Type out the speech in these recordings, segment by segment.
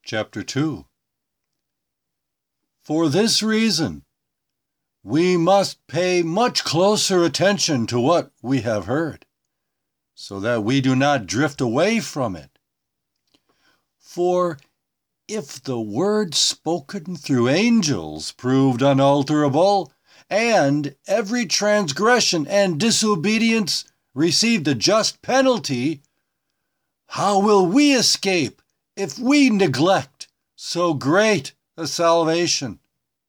chapter 2. For this reason, we must pay much closer attention to what we have heard, so that we do not drift away from it. For if the word spoken through angels proved unalterable, and every transgression and disobedience received a just penalty, how will we escape if we neglect so great a salvation?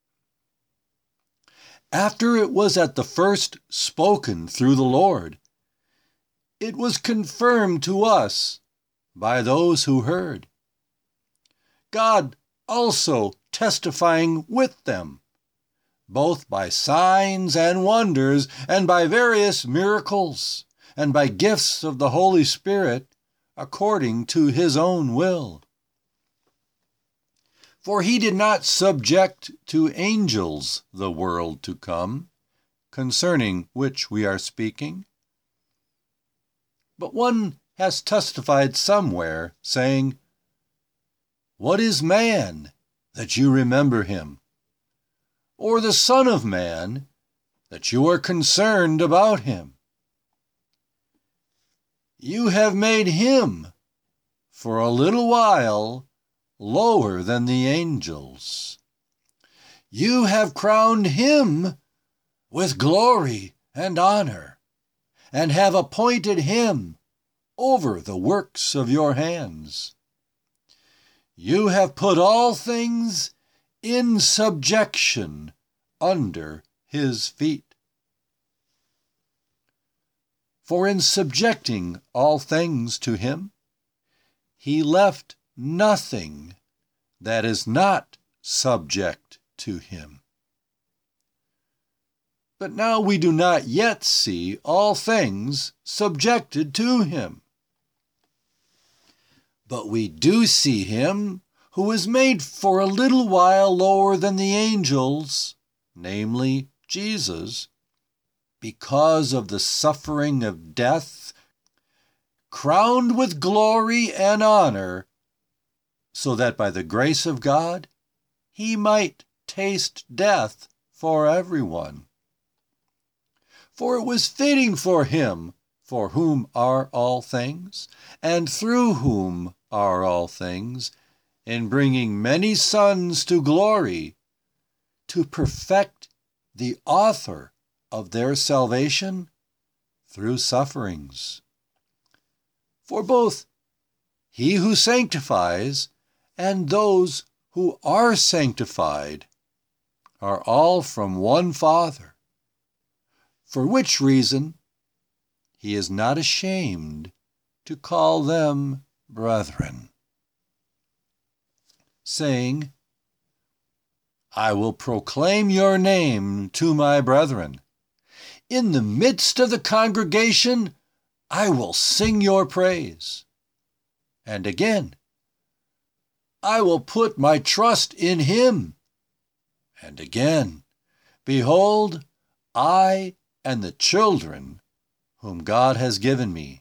After it was at the first spoken through the Lord, it was confirmed to us by those who heard, God also testifying with them, both by signs and wonders, and by various miracles, and by gifts of the Holy Spirit, according to his own will. For he did not subject to angels the world to come, concerning which we are speaking. But one has testified somewhere, saying, What is man, that you remember him? Or the Son of Man, that you are concerned about him? You have made him, for a little while, lower than the angels. You have crowned him with glory and honor, and have appointed him over the works of your hands. You have put all things in subjection under his feet. For in subjecting all things to him, he left nothing that is not subject to him. But now we do not yet see all things subjected to him. But we do see him who was made for a little while lower than the angels, namely Jesus, because of the suffering of death, crowned with glory and honor, so that by the grace of God he might taste death for everyone. For it was fitting for him, for whom are all things, and through whom are all things, in bringing many sons to glory, to perfect the author of their salvation through sufferings. For both he who sanctifies and those who are sanctified are all from one Father, for which reason he is not ashamed to call them brethren, saying, I will proclaim your name to my brethren. In the midst of the congregation, I will sing your praise. And again, I will put my trust in him. And again, behold, I and the children whom God has given me.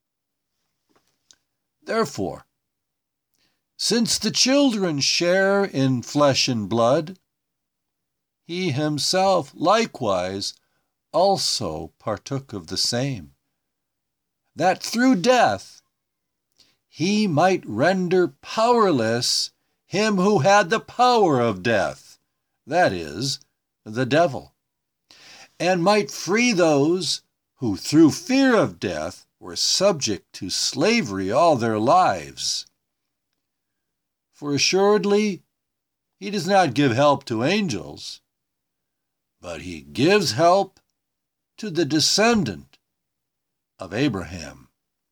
Therefore, since the children share in flesh and blood, he himself likewise also partook of the same, that through death he might render powerless him who had the power of death, that is, the devil, and might free those who through fear of death were subject to slavery all their lives. For assuredly he does not give help to angels, but he gives help to the descendant of Abraham.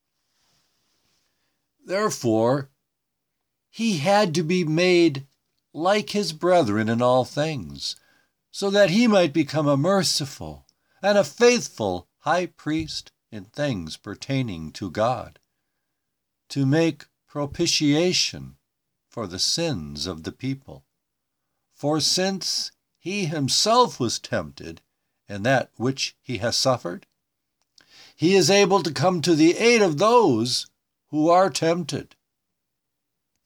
Therefore, he had to be made like his brethren in all things, so that he might become a merciful and a faithful high priest in things pertaining to God, to make propitiation for the sins of the people. For since he himself was tempted in that which he has suffered, he is able to come to the aid of those who are tempted.